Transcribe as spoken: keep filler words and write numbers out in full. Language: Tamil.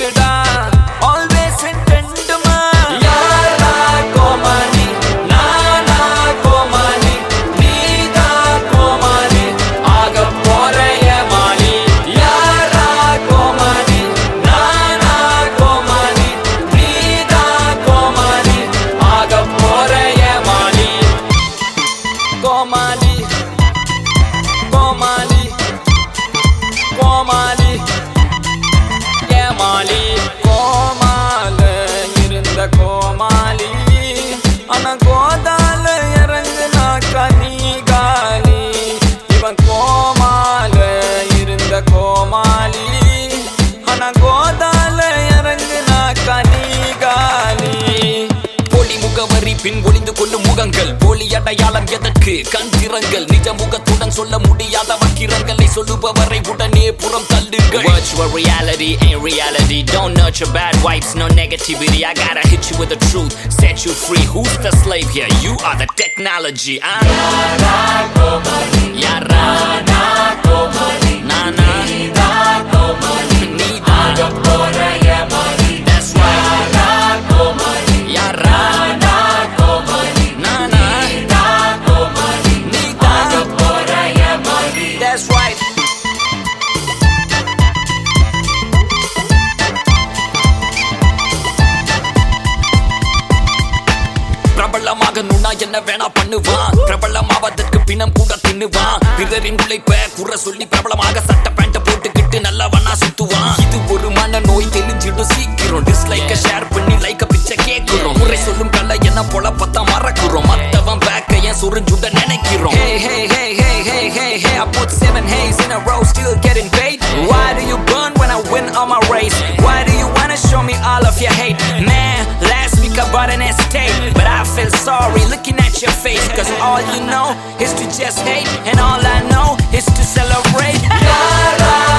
டா ஆல்வேஸ் இன்டென்ட்மா யாரா கோமாளி நானா கோமாளி நீதா கோமாளி ஆக போற ஏமாளி யாரா கோமாளி நானா கோமாளி நீதா கோமாளி ஆக போற ஏமாளி கோமாளி கோமாளி கோமாளி ஏமாளி கோமால இருந்த கோமாளி ஆனா கோதால இறங்குனா கனிகாலி இவன் கோமால இருந்த கோமாளி ஆனா கோதால இறங்குனா கனிகாலி போலி முகவரி பின் ஒளிந்து கொள்ளும் முகங்கள் போலி அடையாளம் எதற்கு கண் திறங்கள் நிஜ முகத்துடன் சொல்ல முடியாத வக்கிரங்களை சொல்லுபவரை உடனே புறம் தள்ளுங்கள் virtual reality ain't reality don't nurture bad vibes no negativity I gotta hit you with the truth set you free who's the slave here you are the technology yara komali yara na komali nana nida komali nida agapora yamali that's right yara komali yara na komali nana nida komali nida agapora yamali that's right பிரபலமாக நுண்ணா என்ன வேணா பண்ணுவான் பிரபலமாவதற்கு பிணம் கூட தின்னுவான் பிறரின் உழைப்ப குற சொல்லி பிரபலமாக சட்ட பேண்ட போட்டுக்கிட்டு நல்லவனா சுத்துவான் இது ஒரு மன நோய் தெரிஞ்சிடும் சீக்கிரம் டிஸ்லைக்க ஷேர் பண்ணி லைக்க பிச்சை கேட்கிறோம் முறை சொல்லும் கலை என்ன போல பத்தா மறக்கிறோம் மத்தவன் பேக்க ஏன் சுருஞ்சுட நினைக்கிறோம் hey hey hey hey hey hey hey I put seven hays in a row still getting paid why do you burn when I win on my race why do you wanna show me all of your hate man last week I bought an estate but I feel sorry looking at your face cause all you know is to just hate and all I know is to celebrate yara